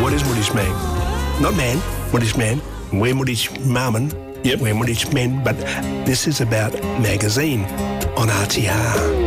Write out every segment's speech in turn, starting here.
What is Moorish man? Not man, Moorish man. We're Moorish Marmon. Yep. We're Moorish men, but this is about magazine on RTR.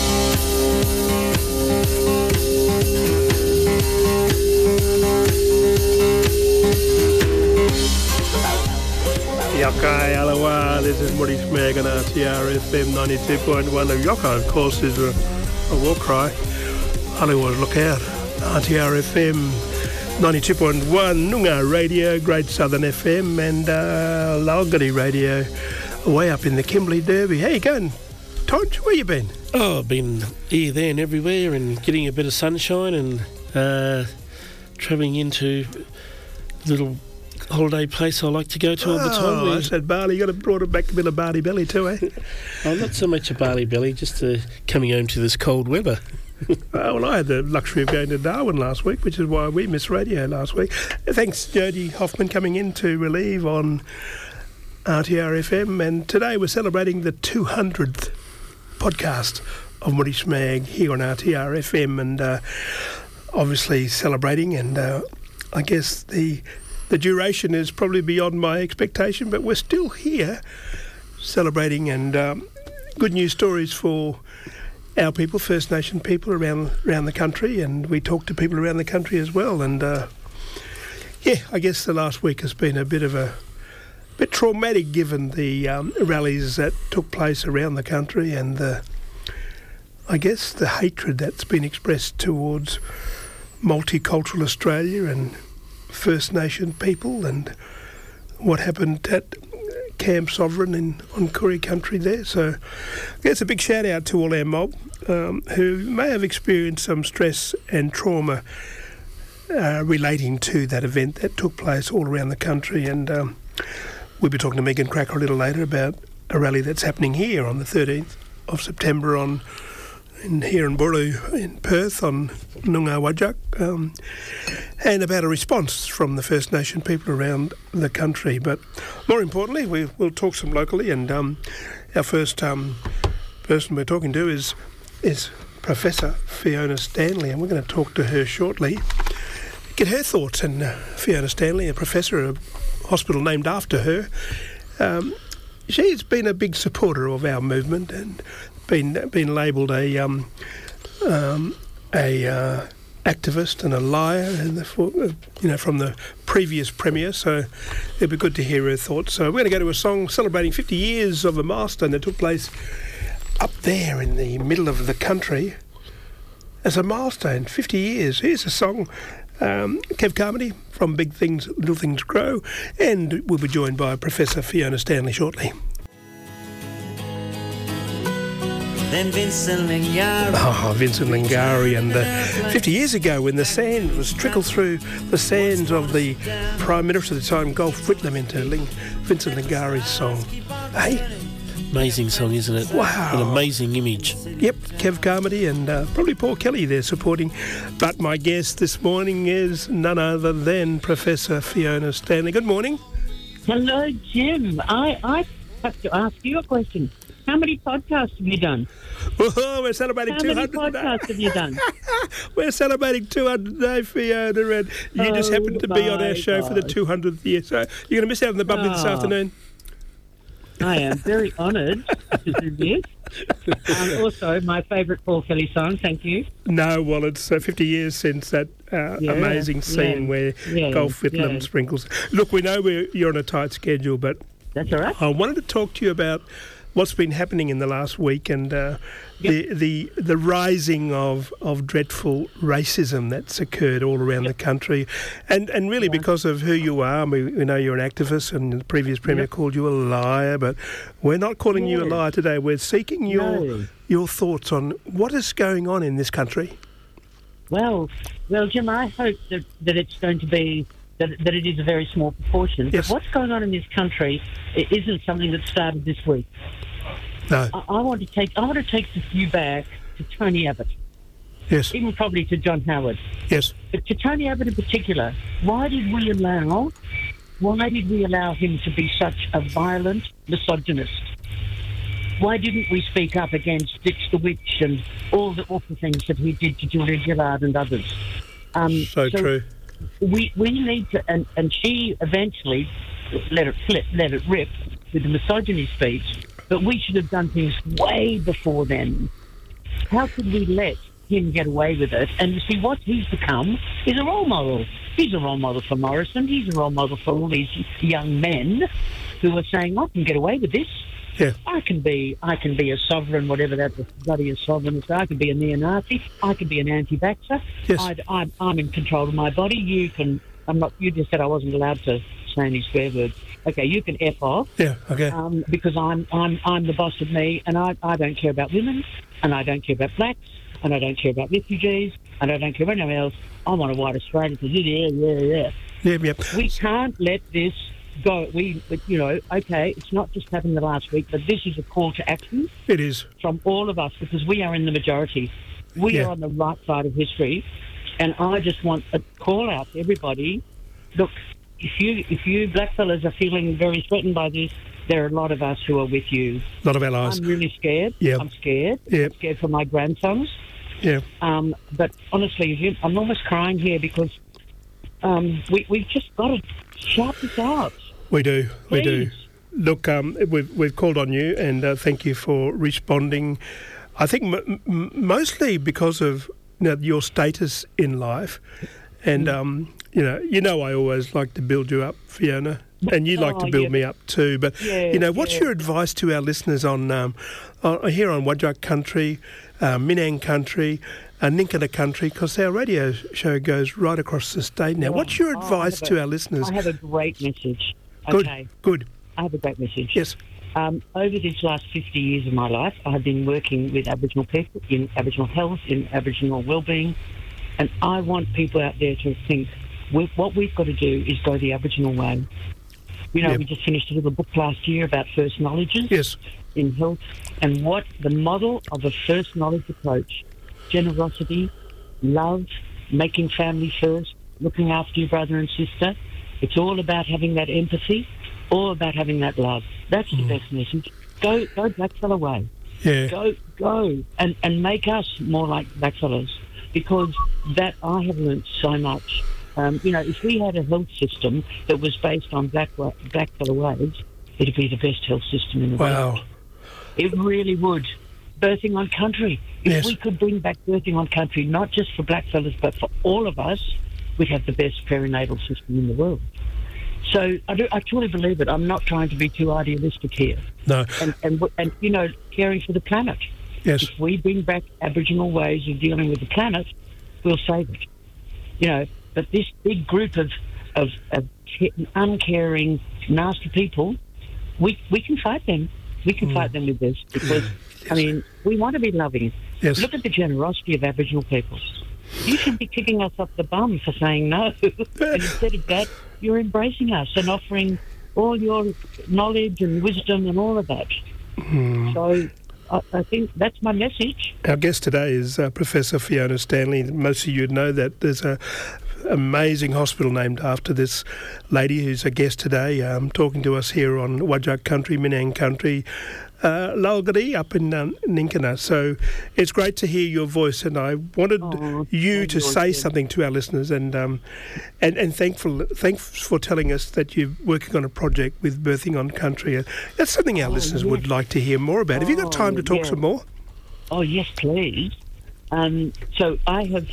Yokai Alawa, this is Moorish Mag on RTR FM 92.1. The Yokai, of course, is a war cry. Hollywood, look out. RTR FM 92.1, Noongar Radio, Great Southern FM, and Lalgadi Radio, way up in the Kimberley Derby. How you going, Todge? Where you been? Oh, I've been here, there and everywhere and getting a bit of sunshine and travelling into little holiday place I like to go to all the time. Oh, I said barley. You got to brought it back a bit of barley belly too, eh? Oh, not so much a barley belly, just coming home to this cold weather. Well, I had the luxury of going to Darwin last week, which is why we missed radio last week. Thanks, Jodie Hoffman, coming in to relieve on RTR FM. And today we're celebrating the 200th podcast of Moorish Mag here on RTR FM, and obviously celebrating. And I guess the duration is probably beyond my expectation, but we're still here celebrating, and good news stories for our people, First Nation people around the country, and we talk to people around the country as well. And I guess the last week has been a bit traumatic given the rallies that took place around the country, and I guess the hatred that's been expressed towards multicultural Australia and First Nation people, and what happened at Camp Sovereign on Koori country there. So it's a big shout out to all our mob who may have experienced some stress and trauma relating to that event that took place all around the country. And we'll be talking to Megan Cracker a little later about a rally that's happening here on the 13th of September here in Boorloo in Perth on Noongar Whadjuk, and about a response from the First Nation people around the country. But more importantly, we'll talk some locally, and our first person we're talking to is Professor Fiona Stanley, and we're going to talk to her shortly, get her thoughts. And Fiona Stanley, a professor at a hospital named after her, she's been a big supporter of our movement and been labelled a activist and a liar, and from the previous premier. So it'd be good to hear her thoughts. So we're going to go to a song celebrating 50 years of a milestone that took place up there in the middle of the country as a milestone. 50 years. Here's a song. Kev Carmody from Big Things, Little Things Grow, and we'll be joined by Professor Fiona Stanley shortly. Then Vincent Lingiari. Oh, Vincent Lingiari. And 50 years ago, when the sand was trickled through the sands of the Prime Minister at the time, Golf Whitlam, into Vincent Lingari's song. Hey? Amazing song, isn't it? Wow. An amazing image. Yep, Kev Carmody and probably Paul Kelly there supporting. But my guest this morning is none other than Professor Fiona Stanley. Good morning. Hello, Jim. I have to ask you a question. How many podcasts have you done? Oh, we're celebrating 200 How many podcasts have you done? We're celebrating 200 today, Fiona, and you just happened to be on our show for the 200th year. So you're going to miss out on the bubbly this afternoon. I am very honoured to do this. Also, my favourite Paul Kelly song, thank you. No, well, it's 50 years since that amazing scene where Golf Whitlam sprinkles. Look, we know you're on a tight schedule, but that's all right. I wanted to talk to you about what's been happening in the last week, and the rising of dreadful racism that's occurred all around the country, and really because of who you are. We know you're an activist, and the previous Premier called you a liar, but we're not calling you a liar today. We're seeking your thoughts on what is going on in this country. Well, Jim, I hope that it's going to be that it is a very small proportion. Yes. But what's going on in this country isn't something that started this week. No. I want to take the view back to Tony Abbott. Yes. Even probably to John Howard. Yes. But to Tony Abbott in particular, why did we allow him to be such a violent misogynist? Why didn't we speak up against Ditch the Witch and all the awful things that he did to Julia Gillard and others? So true. we need to, and she eventually let it rip with the misogyny speech, but we should have done things way before then. How could we let him get away with it? And you see, what he's become is a role model. He's a role model for Morrison. He's a role model for all these young men who are saying, I can get away with this. Yeah. I can be a sovereign, whatever that bloody is sovereign is. I can be a neo-Nazi. I can be an anti-vaxxer. Yes. I'm in control of my body. You can. I'm not. You just said I wasn't allowed to say any swear words. Okay, you can F off. Yeah. Okay. Because I'm the boss of me, and I don't care about women, and I don't care about blacks, and I don't care about refugees, and I don't care about anyone else. I want a white Australia. Yeah. Yeah. We can't let this go. Okay, it's not just happened the last week, but this is a call to action. It is. From all of us, because we are in the majority. We are on the right side of history, and I just want a call out to everybody. Look, if you blackfellas are feeling very threatened by this, there are a lot of us who are with you. A lot of allies. I'm really scared. Yeah. I'm scared. Yeah. I'm scared for my grandsons. Yeah. But honestly, I'm almost crying here because we've just got to shout this out. We do. We do. Please. Look, we've called on you, and thank you for responding. I think mostly because of your status in life, and I always like to build you up, Fiona, and you like to build me up too. But what's your advice to our listeners on here on Whadjuk Country, Minang Country, Ninkana Country, because our radio show goes right across the state now. What's your advice to our listeners? I have a great message. Good. Okay. Good. I have a great message. Yes. Over these last 50 years of my life, I have been working with Aboriginal people in Aboriginal health, in Aboriginal wellbeing, and I want people out there to think what we've got to do is go the Aboriginal way. We just finished a little book last year about first knowledges in health, and what the model of a first knowledge approach: generosity, love, making family first, looking after your brother and sister. It's all about having that empathy, all about having that love. That's the best message. Go blackfella way. Yeah. Go and make us more like blackfellas, because that I have learnt so much. If we had a health system that was based on blackfella ways, it'd be the best health system in the world. It really would. Birthing on country. If we could bring back birthing on country, not just for blackfellas, but for all of us, we'd have the best perinatal system in the world. So I truly believe it. I'm not trying to be too idealistic here. No. And caring for the planet. Yes. If we bring back Aboriginal ways of dealing with the planet, we'll save it. But this big group of uncaring, nasty people, we can fight them. We can fight them with this because, we want to be loving. Yes. Look at the generosity of Aboriginal people. You should be kicking us up the bum for saying no. And instead of that, you're embracing us and offering all your knowledge and wisdom and all of that. So I think that's my message. Our guest today is Professor Fiona Stanley. Most of you know that there's a amazing hospital named after this lady who's a guest today, talking to us here on Whadjuk Country, Minang Country, Lalgadi up in Ninkana. So it's great to hear your voice, and I wanted you to say something to our listeners, and thanks for telling us that you're working on a project with Birthing on Country. That's something our listeners would like to hear more about. Have you got time to talk some more? Oh, yes, please. So I have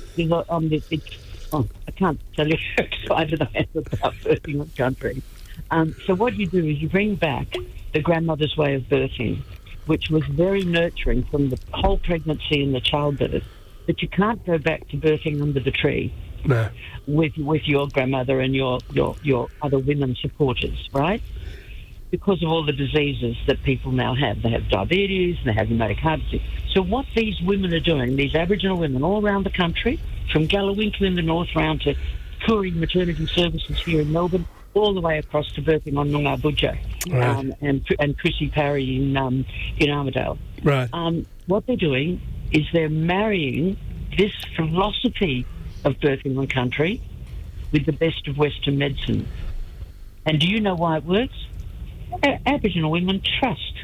I can't tell you how excited I am about Birthing on Country. So what you do is you bring back the grandmother's way of birthing, which was very nurturing from the whole pregnancy and the childbirth, but you can't go back to birthing under the tree with your grandmother and your other women supporters, right? Because of all the diseases that people now have. They have diabetes, they have rheumatic heart disease. So what these women are doing, these Aboriginal women all around the country, from Gallowinkel in the north round to Koori Maternity Services here in Melbourne, all the way across to birthing on Noongar Budja, and Chrissy Parry in Armidale. Right. What they're doing is they're marrying this philosophy of birthing on country with the best of Western medicine. And do you know why it works? Aboriginal women trust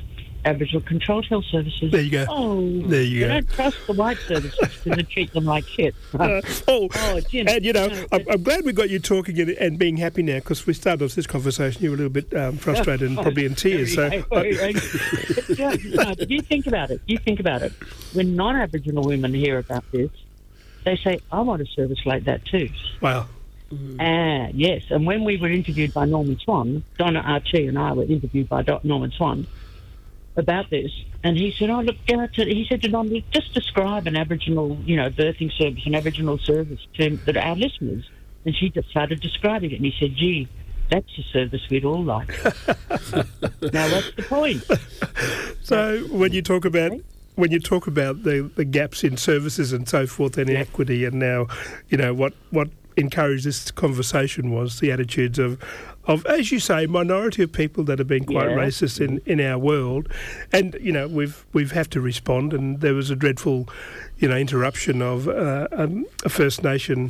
Aboriginal Controlled Health Services. There you go. Oh, there you go. Don't trust the white services because they treat them like shit. Jim. And I'm glad we got you talking and being happy now, because we started off this conversation. You were a little bit frustrated and probably in tears. But you think about it. When non-Aboriginal women hear about this, they say, "I want a service like that too." Wow. Yes. And when we were interviewed by Norman Swan, Donna Archie and I were interviewed by Norman Swan about this, and he said, he said to Norman, just describe an Aboriginal, birthing service, an Aboriginal service to our listeners. And she just started describing it, and he said, gee, that's a service we'd all like. Now, what's the point? So when you talk about the gaps in services and so forth and equity, and now, what encouraged this conversation was the attitudes of, as you say, minority of people that have been quite racist in our world, and we've have to respond. And there was a dreadful, interruption of a First Nation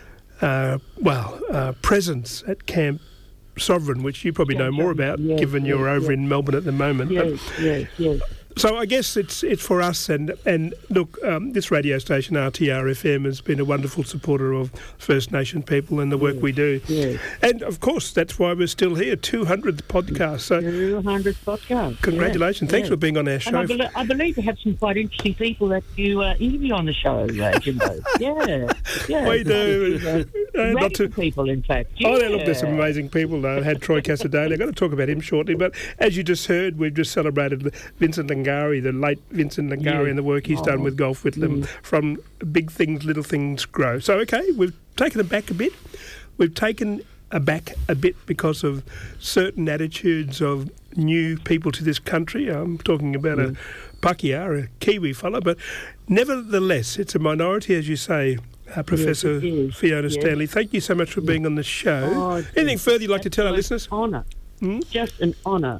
presence at Camp Sovereign, which you probably know more about, given you're over in Melbourne at the moment. Yes. So I guess it's for us, and look, this radio station, RTR-FM, has been a wonderful supporter of First Nation people and the work we do. Yes. And, of course, that's why we're still here, 200th podcast. So 200th podcast. Congratulations. Thanks for being on our show. And I believe you have some quite interesting people that you interview on the show, Jimbo. Yeah. We do. Radical people, in fact. There's some amazing people. I had Troy Casadale. I've got to talk about him shortly. But as you just heard, we've just celebrated Vincent Langari, the late Vincent Langari, and the work he's done with Golf with them, from big things, little things grow. So, okay, we've taken it back a bit. We've taken aback a bit because of certain attitudes of new people to this country. I'm talking about a Pakeha, a Kiwi fellow, but nevertheless, it's a minority, as you say, Professor Fiona Stanley. Thank you so much for being on the show. Anything further you'd like to tell our listeners? Honour. Just an honour.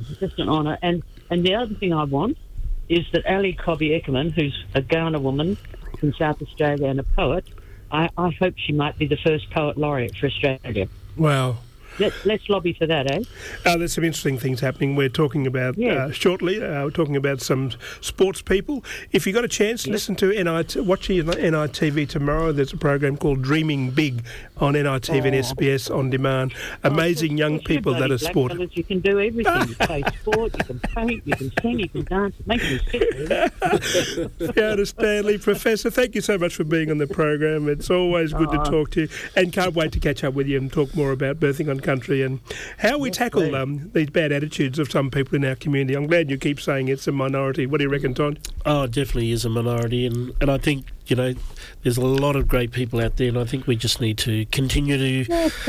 And the other thing I want is that Ali Cobby Eckerman, who's a Ghana woman from South Australia and a poet, I hope she might be the first poet laureate for Australia. Wow. Let's lobby for that, eh? There's some interesting things happening. We're talking about shortly. We're talking about some sports people. If you got a chance, listen to watch NITV tomorrow. There's a program called Dreaming Big on NITV and SBS on demand. Amazing young people that are sport. You can do everything. You play sport, you can paint, you can sing, you can dance. It makes me sick, really. Fiona Stanley, Professor, thank you so much for being on the program. It's always good to talk to you, and can't wait to catch up with you and talk more about birthing on country and how we tackle these bad attitudes of some people in our community. I'm glad you keep saying it's a minority. What do you reckon, Todd? Oh, it definitely is a minority, and I think, there's a lot of great people out there, and I think we just need to continue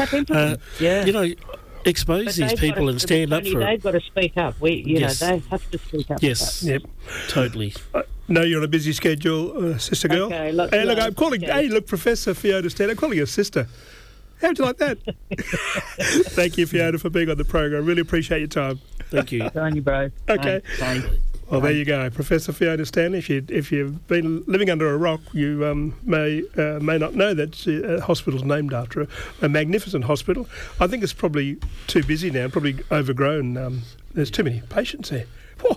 to, expose these people and stand up for it. They've got to speak up. They have to speak up. Yes, totally. No, you're on a busy schedule, sister girl. Okay, I'm calling. Hey, look, Professor Fiona Stanley, I'm calling you sister. How'd you like that? Thank you, Fiona, for being on the program. Really appreciate your time. Thank you. On you, bro. Okay. Bye. Well, there you go, Professor Fiona Stanley. If you've been living under a rock, you may not know that the hospital's named after a magnificent hospital. I think it's probably too busy now, probably overgrown. There's too many patients there. Whoa.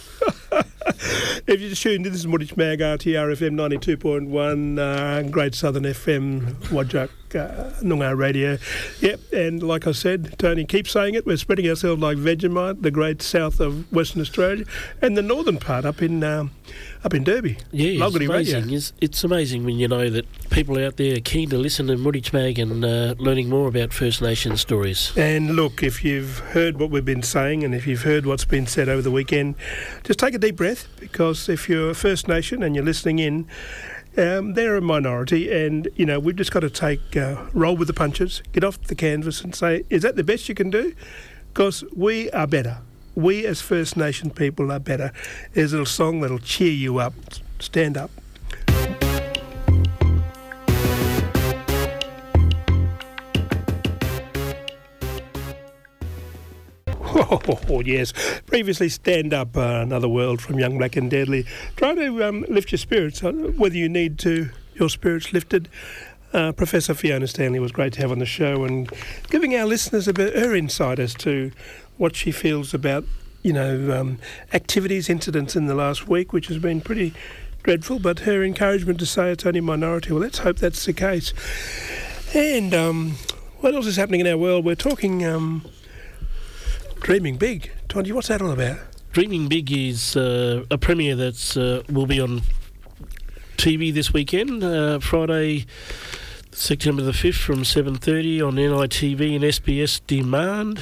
If you just tuned in, this is Mooditch Mag, RTR-FM 92.1, Great Southern FM, Wajak Noongar Radio. Yep, and like I said, Tony keeps saying it, we're spreading ourselves like Vegemite, the great south of Western Australia, and the northern part up in Derby. Yeah, it's amazing. It's amazing when you know that people out there are keen to listen to Mooditch Mag and learning more about First Nation stories. And look, if you've heard what we've been saying and if you've heard what's been said over the weekend, just take a deep breath, because if you're a First Nation and you're listening in, they're a minority, and we've just got to roll with the punches, get off the canvas and say, is that the best you can do? Because we are better. We as First Nation people are better. There's a little song that'll cheer you up. Stand up. Oh, yes. Previously, Stand Up, Another World from Young Black and Deadly. Trying to lift your spirits, whether you need your spirits lifted. Professor Fiona Stanley was great to have on the show, and giving our listeners a bit her insight as to what she feels about activities, incidents in the last week, which has been pretty dreadful, but her encouragement to say it's only a minority. Well, let's hope that's the case. And what else is happening in our world? We're talking Dreaming Big. Tony, what's that all about? Dreaming Big is a premiere that's will be on TV this weekend, Friday, September the 5th from 7:30 on NITV and SBS Demand.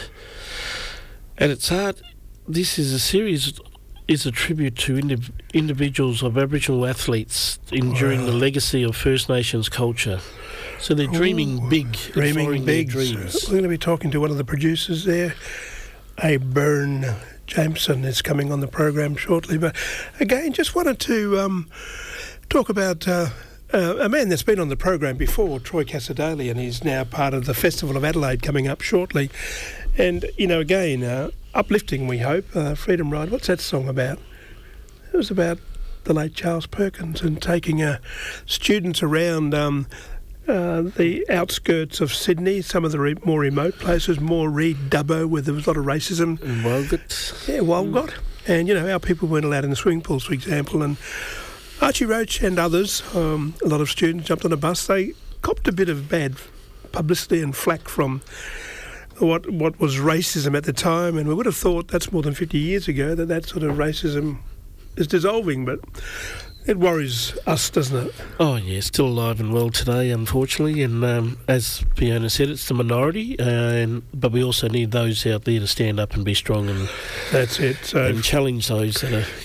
At its heart, this is a series is a tribute to individuals of Aboriginal athletes enduring the legacy of First Nations culture. So they're dreaming big, dreaming big. Dreams. We're going to be talking to one of the producers there, Abe Byrne Jameson, is coming on the program shortly. But again, just wanted to talk about a man that's been on the program before, Troy Cassar-Daley, and he's now part of the Festival of Adelaide coming up shortly. And, again, uplifting, we hope, Freedom Ride. What's that song about? It was about the late Charles Perkins and taking students around the outskirts of Sydney, some of the more remote places, more Dubbo, where there was a lot of racism. And Walgett. Yeah, Walgett. And, our people weren't allowed in the swimming pools, for example. And Archie Roach and others, a lot of students jumped on a bus. They copped a bit of bad publicity and flack from what was racism at the time, and we would have thought that's more than 50 years ago that sort of racism is dissolving, but it worries us, doesn't it? Oh, yeah, still alive and well today, unfortunately, and as Fiona said, it's the minority, but we also need those out there to stand up and be strong and that's it. So and challenge those that are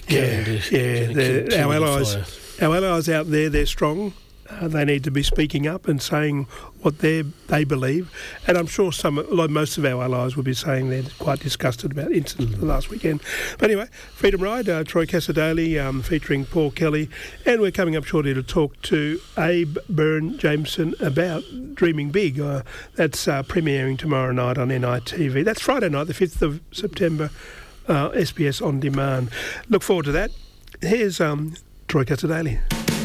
our allies. Our allies out there, they're strong. They need to be speaking up and saying what they believe. And I'm sure most of our allies will be saying they're quite disgusted about incidents last weekend. But anyway, Freedom Ride, Troy Cassar-Daley featuring Paul Kelly. And we're coming up shortly to talk to Abe Byrne Jameson about Dreaming Big. That's premiering tomorrow night on NITV. That's Friday night, the 5th of September, SBS On Demand. Look forward to that. Here's Troy Cassar-Daley.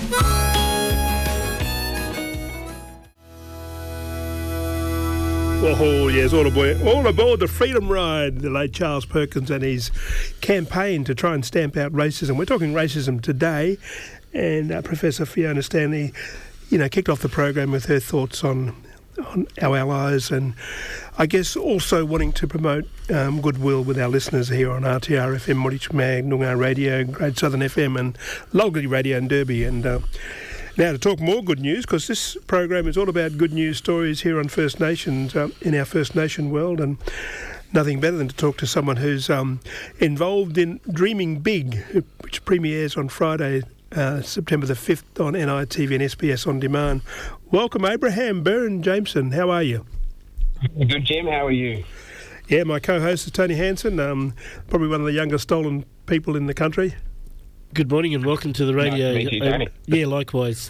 Oh, yes, all aboard the Freedom Ride, the late Charles Perkins and his campaign to try and stamp out racism. We're talking racism today, and Professor Fiona Stanley, kicked off the program with her thoughts on our allies, and I guess also wanting to promote goodwill with our listeners here on RTR FM, Morich Mag, Noongar Radio, Great Southern FM, and Logley Radio in Derby. And now to talk more good news, because this program is all about good news stories here on First Nations, in our First Nation world, and nothing better than to talk to someone who's involved in Dreaming Big, which premieres on Friday, September the 5th on NITV and SBS On Demand. Welcome, Abraham Byrne Jameson. How are you? Good, Jim. How are you? Yeah, my co-host is Tony Hansen, probably one of the youngest stolen people in the country. Good morning and welcome to the radio. Nice to meet you, Tony. Yeah, likewise.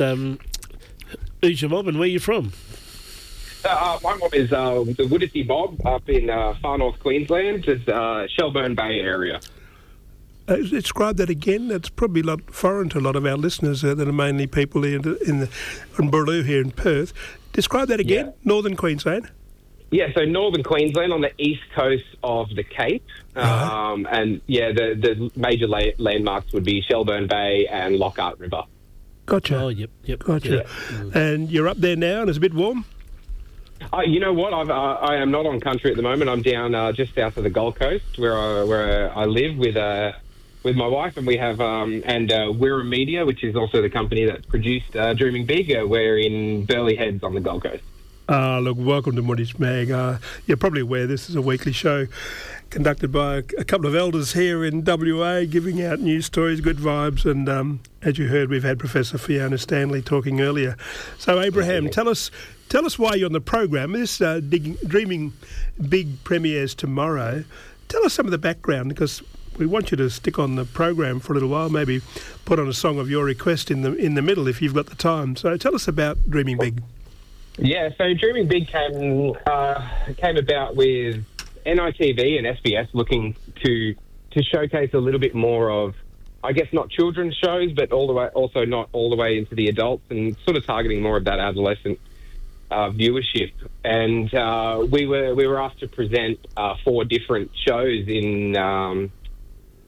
Who's your mob and where are you from? My mob is the Woodisty mob up in far north Queensland. It's Shelburne Bay area. Describe that again. That's probably a lot foreign to a lot of our listeners that are mainly people in Burloo here in Perth. Describe that again. Yeah. Northern Queensland. Yeah, so northern Queensland on the east coast of the Cape. And the major landmarks would be Shelburne Bay and Lockhart River. Gotcha. Oh, yep. Gotcha. Yeah. And you're up there now and it's a bit warm? You know what? I am not on country at the moment. I'm down just south of the Gold Coast where I live with my wife, and we have Wirra Media, which is also the company that produced Dreaming Big. We're in Burleigh Heads on the Gold Coast. Look, welcome to Morich Mag. You're probably aware this is a weekly show conducted by a couple of elders here in WA, giving out news stories, good vibes, and as you heard, we've had Professor Fiona Stanley talking earlier. So, Abraham, tell us why you're on the program. This Dreaming Big premieres tomorrow. Tell us some of the background, because we want you to stick on the program for a little while, maybe put on a song of your request in the middle if you've got the time. So tell us about Dreaming Big. Yeah, so Dreaming Big came about with NITV and SBS looking to showcase a little bit more of, I guess, not children's shows, but also not all the way into the adults, and sort of targeting more of that adolescent viewership. And we were asked to present 4 different shows in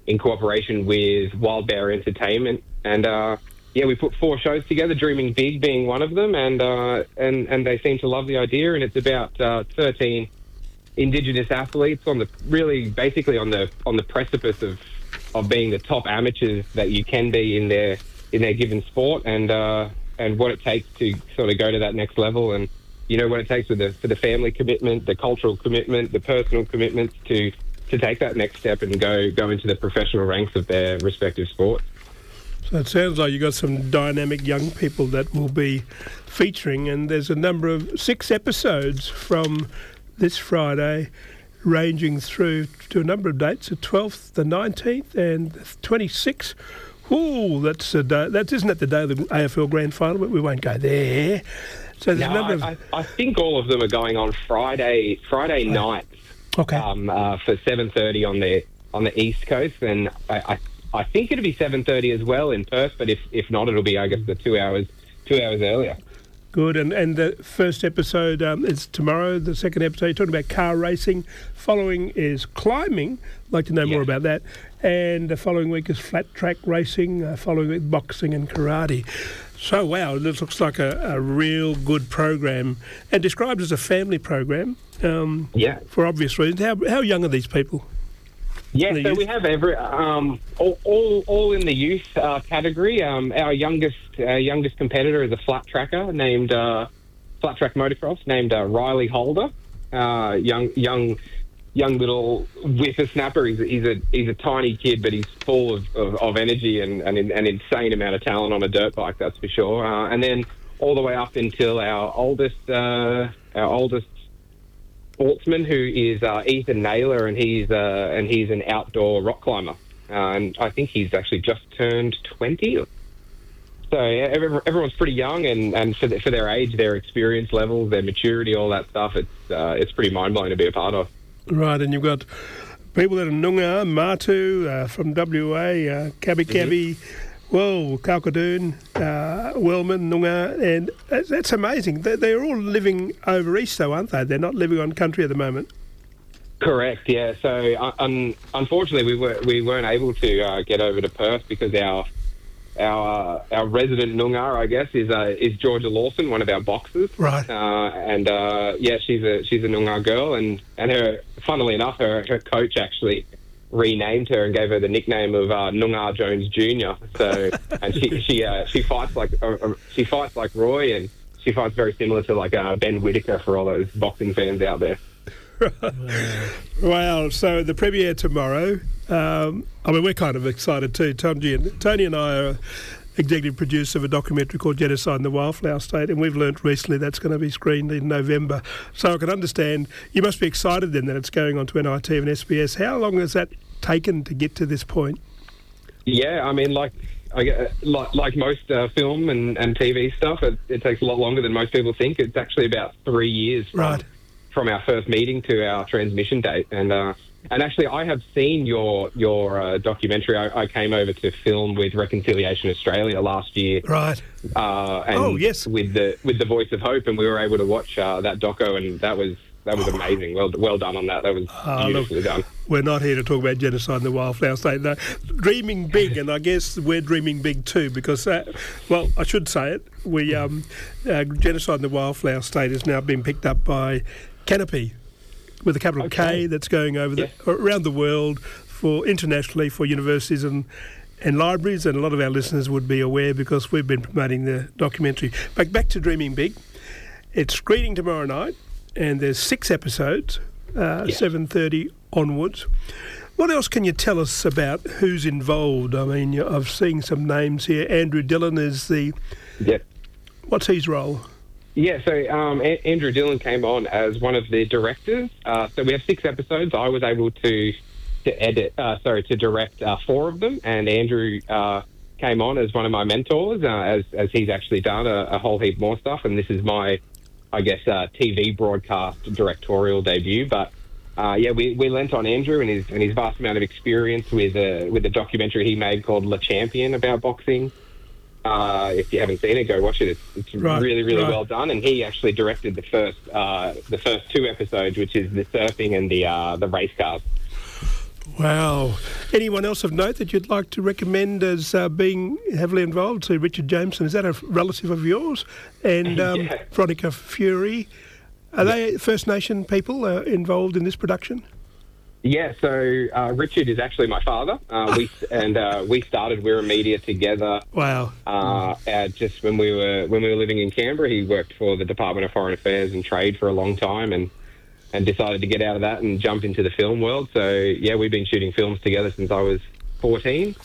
in cooperation with Wild Bear Entertainment. And we put 4 shows together, Dreaming Big being one of them, and they seem to love the idea. And it's about 13 Indigenous athletes on the precipice of being the top amateurs that you can be in their given sport, and what it takes to sort of go to that next level, and what it takes for the family commitment, the cultural commitment, the personal commitments to take that next step and go into the professional ranks of their respective sports. So it sounds like you've got some dynamic young people that will be featuring, and there's a number of 6 episodes from this Friday, ranging through to a number of dates: the 12th, the 19th, and the 26th. Ooh, that's a day. Isn't that the day of the AFL Grand Final? But we won't go there. So there's a number of. I think all of them are going on Friday night. Okay. For 7:30 on the East Coast, and I think it'll be 7:30 as well in Perth. But if not, it'll be, I guess, the 2 hours earlier. Good, and the first episode is tomorrow. The second episode, you're talking about car racing. Following is climbing. I'd like to know more about that. And the following week is flat track racing. Following week, boxing and karate. So, wow, this looks like a real good program, and described as a family program. For obvious reasons. How young are these people? Yeah, so we have all in the youth category. Our youngest competitor is a flat tracker named flat track motocross named Riley Holder. Young little whippersnapper. He's a tiny kid, but he's full of energy and an insane amount of talent on a dirt bike. That's for sure. And then all the way up until our oldest sportsman, who is Ethan Naylor, and he's an outdoor rock climber, and I think he's actually just turned 20. So everyone's pretty young, and for their age, their experience levels, their maturity, all that stuff, it's pretty mind blowing to be a part of. Right, and you've got people that are Noongar, Matu from WA, Kabi. Whoa, Kalkadoon, Wellman, Noongar, and that's amazing. They're all living over east, though, aren't they? They're not living on country at the moment. Correct. Yeah. So unfortunately, we weren't able to get over to Perth because our resident Noongar, I guess, is Georgia Lawson, one of our boxers. Right. She's a Noongar girl, and her, funnily enough, her coach actually renamed her and gave her the nickname of Noongar Jones Jr. So, and she fights like Roy, and she fights very similar to like Ben Whittaker for all those boxing fans out there. Wow! So the premiere tomorrow. We're kind of excited too. Tony and I are executive producer of a documentary called Genocide in the Wildflower State, and we've learnt recently that's going to be screened in November. So I can understand you must be excited then that it's going on to NIT and SBS. How long has that taken to get to this point? Yeah, I mean, like most film and TV stuff, it takes a lot longer than most people think. It's actually about 3 years from our first meeting to our transmission date, and actually, I have seen your documentary. I came over to film with Reconciliation Australia last year, right? Yes, with the Voice of Hope, and we were able to watch that doco, and that was amazing. Well done on that. That was beautifully done. We're not here to talk about genocide in the Wildflower State. No, dreaming big, and I guess we're dreaming big too, because I should say it. We genocide in the Wildflower State has now been picked up by Canopy, with a capital K, that's going over around the world internationally for universities and libraries, and a lot of our listeners would be aware because we've been promoting the documentary. But back to Dreaming Big. It's screening tomorrow night, and there's 6 episodes, 7:30 onwards. What else can you tell us about who's involved? I mean, I've seen some names here. Andrew Dillon is the... Yeah. What's his role? Yeah, so Andrew Dillon came on as one of the directors. So we have 6 episodes. I was able to direct 4 of them, and Andrew came on as one of my mentors, as he's actually done a whole heap more stuff, and this is my, I guess, TV broadcast directorial debut. But we lent on Andrew and his vast amount of experience with a documentary he made called Le Champion about boxing. If you haven't seen it, go watch it. It's really well done. And he actually directed the first 2 episodes, which is the surfing and the race cars. Wow. Anyone else of note that you'd like to recommend as being heavily involved? So Richard Jameson, is that a relative of yours? And Veronica Fury. Are they First Nation people involved in this production? Yeah, so Richard is actually my father. We started Wirra Media together. Wow! Just when we were living in Canberra, he worked for the Department of Foreign Affairs and Trade for a long time, and decided to get out of that and jump into the film world. So yeah, we've been shooting films together since I was 14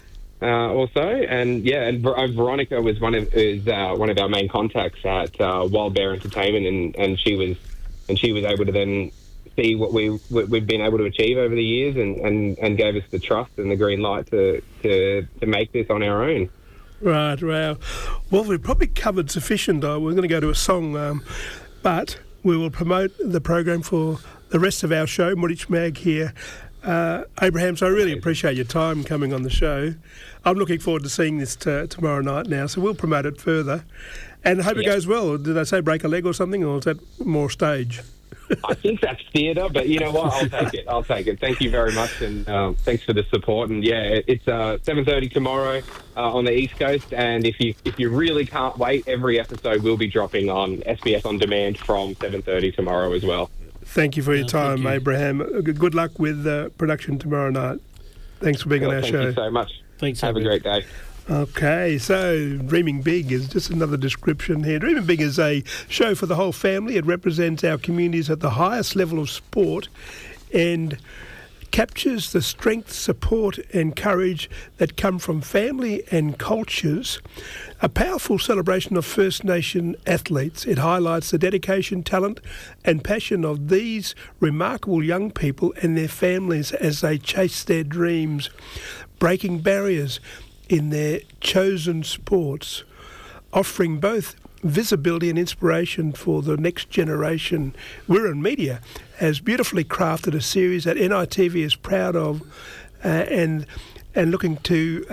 or so. And Veronica was one of our main contacts at Wild Bear Entertainment, and she was able to then see what we've been able to achieve over the years, and gave us the trust and the green light to make this on our own. Right, wow. Well, we've probably covered sufficient. We're going to go to a song, but we will promote the program for the rest of our show. Morich Mag here. Abraham, so I really appreciate your time coming on the show. I'm looking forward to seeing this tomorrow night now, so we'll promote it further. And I hope it goes well. Did I say break a leg or something, or is that more stage? I think that's theatre, but you know what? I'll take it. Thank you very much, and thanks for the support. And yeah, it's 7:30 tomorrow on the East Coast. And if you really can't wait, every episode will be dropping on SBS On Demand from 7:30 tomorrow as well. Thank you for your time, Abraham. Good luck with production tomorrow night. Thanks for being on our show. Thank you so much. Thanks. Have a great day. Okay, so Dreaming Big is just another description here. Dreaming Big is a show for the whole family. It represents our communities at the highest level of sport and captures the strength, support and courage that come from family and cultures. A powerful celebration of First Nation athletes. It highlights the dedication, talent and passion of these remarkable young people and their families as they chase their dreams, breaking barriers in their chosen sports, offering both visibility and inspiration for the next generation. Wirra Media has beautifully crafted a series that NITV is proud of, and looking to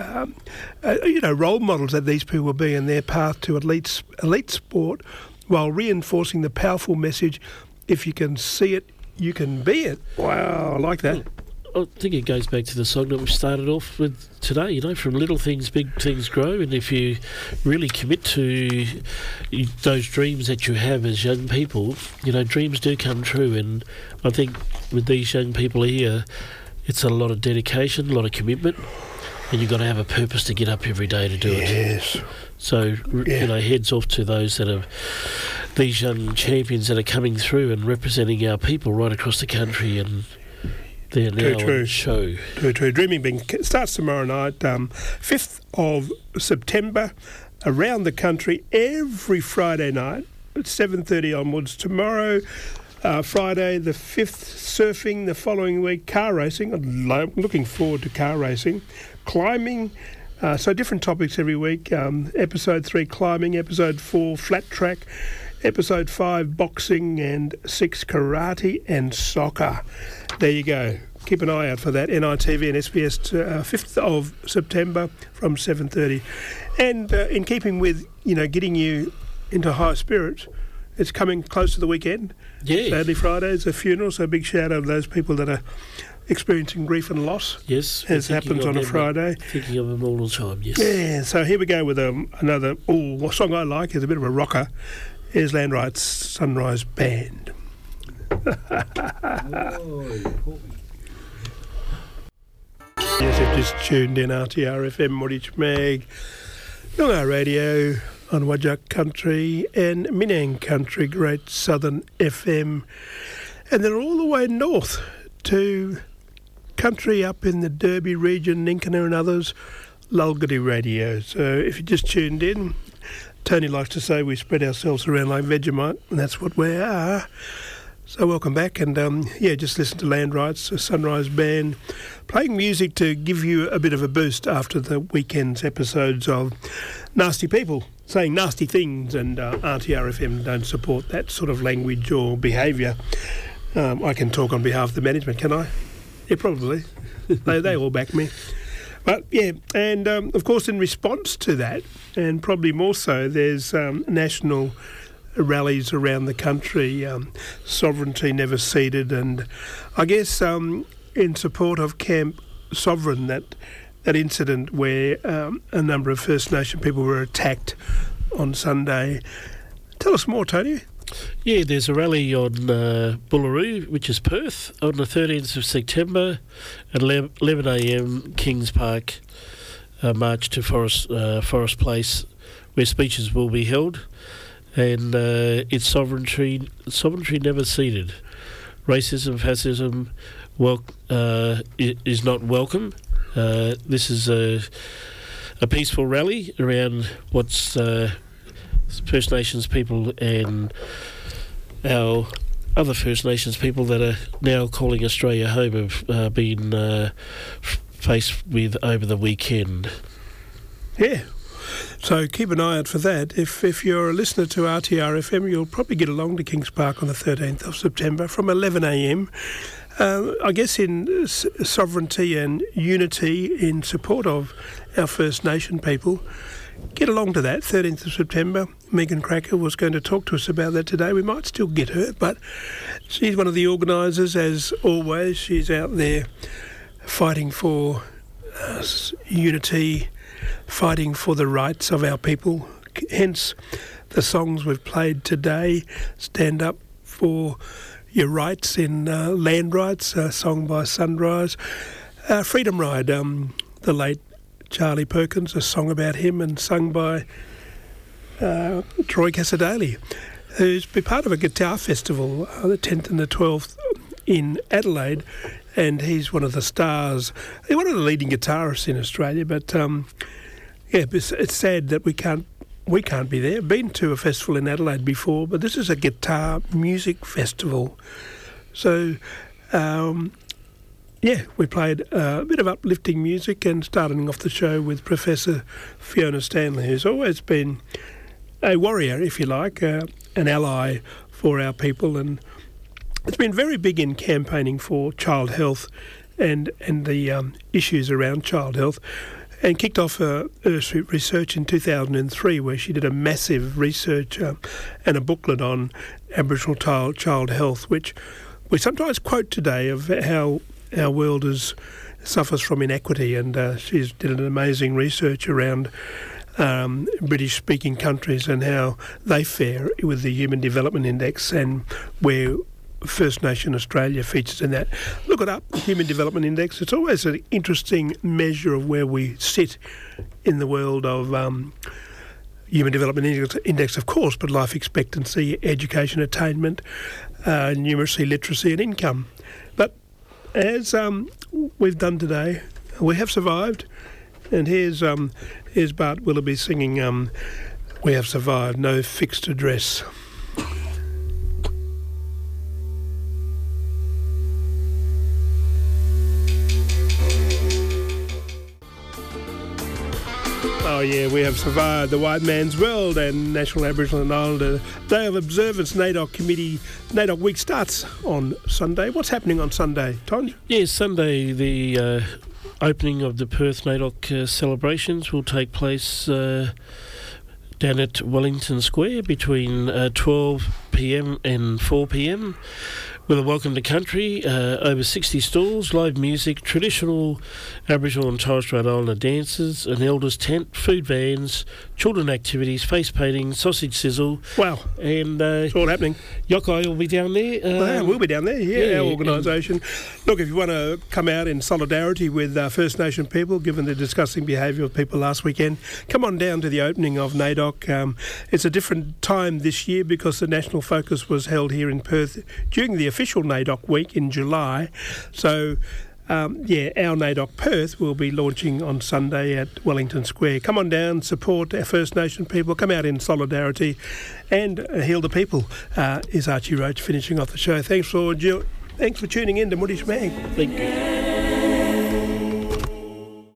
role models that these people will be in their path to elite sport, while reinforcing the powerful message: if you can see it, you can be it. Wow, I like that. I think it goes back to the song that we started off with today, from little things, big things grow. And if you really commit to those dreams that you have as young people, dreams do come true. And I think with these young people here, it's a lot of dedication, a lot of commitment, and you've got to have a purpose to get up every day to do it. Yes. So, heads off to those these young champions that are coming through and representing our people right across the country, and they're now on the show. True. Dreaming Big starts tomorrow night, 5th of September, around the country, every Friday night at 7:30 onwards. Tomorrow, Friday the 5th, surfing. The following week, car racing. I'm looking forward to car racing. Climbing. So different topics every week. Episode 3, climbing. Episode 4, flat track. Episode 5, boxing, and 6, karate and soccer. There you go. Keep an eye out for that. NITV and SBS, 5th of September from 7:30. And in keeping with, getting you into high spirits, it's coming close to the weekend. Yeah. Sadly, Friday is a funeral, so a big shout out to those people that are experiencing grief and loss. Yes. As happens on a Friday. Thinking of them all the time, yes. Yeah, so here we go with another song I like. It's a bit of a rocker. Here's Land Rights Sunrise Band. Yes, you've just tuned in RTR FM, Morich Mag, Noongar Radio on Whadjuk Country and Minang Country, Great Southern FM. And then all the way north to country up in the Derby region, Ninkana and others, Lulgadi Radio. So if you just tuned in, Tony likes to say we spread ourselves around like Vegemite, and that's what we are. So welcome back, and just listen to Land Rights, a Sunrise Band, playing music to give you a bit of a boost after the weekend's episodes of nasty people saying nasty things, and RTRFM don't support that sort of language or behaviour. I can talk on behalf of the management, can I? Yeah, probably. they all back me. But yeah, and of course in response to that, and probably more so, there's national rallies around the country, sovereignty never ceded, and I guess in support of Camp Sovereign, that incident where a number of First Nation people were attacked on Sunday. Tell us more, Tony. Yeah, there's a rally on Bullaroo, which is Perth, on the 13th of September at 11 a.m, Kings Park, march to Forest Place, where speeches will be held, and it's sovereignty never ceded. Racism, fascism is not welcome. This is a peaceful rally around what's First Nations people and our other First Nations people that are now calling Australia home have been faced with over the weekend. Yeah. So keep an eye out for that. If you're a listener to RTR FM, you'll probably get along to Kings Park on the 13th of September from 11 a.m. I guess in sovereignty and unity in support of our First Nation people. Get along to that, 13th of September. Megan Cracker was going to talk to us about that today. We might still get her, but she's one of the organisers, as always. She's out there fighting for unity, fighting for the rights of our people. Hence, the songs we've played today, Stand Up for Your Rights in Land Rights, a song by Sunrise. Freedom Ride, the late Charlie Perkins, a song about him and sung by Troy Cassar-Daley, who's been part of a guitar festival, the 10th and the 12th in Adelaide, and he's one of the stars. He's one of the leading guitarists in Australia, but it's sad that we can't be there. Been to a festival in Adelaide before, but this is a guitar music festival. So we played a bit of uplifting music and starting off the show with Professor Fiona Stanley, who's always been a warrior, if you like, an ally for our people, and it's been very big in campaigning for child health and the issues around child health, and kicked off her research in 2003, where she did a massive research and a booklet on Aboriginal child health, which we sometimes quote today of how our world suffers from inequity, and she's did an amazing research around British-speaking countries and how they fare with the Human Development Index, and where First Nation Australia features in that. Look it up, Human Development Index. It's always an interesting measure of where we sit in the world of Human Development Index, of course, but life expectancy, education attainment, numeracy, literacy and income. But as we've done today, we have survived, and here's Bart Willoughby singing We Have Survived, No Fixed Address. Oh yeah, we have survived the white man's world, and National Aboriginal and Islander Day of Observance NAIDOC Week starts on Sunday. What's happening on Sunday, Tony? Yes, Sunday the opening of the Perth NAIDOC celebrations will take place down at Wellington Square between 12 p.m. and 4 p.m. with a welcome to country, over 60 stalls, live music, traditional Aboriginal and Torres Strait Islander dances, an elders tent, food vans, children activities, face painting, sausage sizzle. Wow. And it's all happening. Yokai will be down there. We'll be down there, our organisation. Look, if you want to come out in solidarity with First Nation people, given the disgusting behaviour of people last weekend, come on down to the opening of NAIDOC. It's a different time this year because the national focus was held here in Perth during the official NAIDOC week in July. So, our NAIDOC Perth will be launching on Sunday at Wellington Square. Come on down, support our First Nation people, come out in solidarity and heal the people, is Archie Roach finishing off the show. Thanks for tuning in to Moody Schmag. Thank you.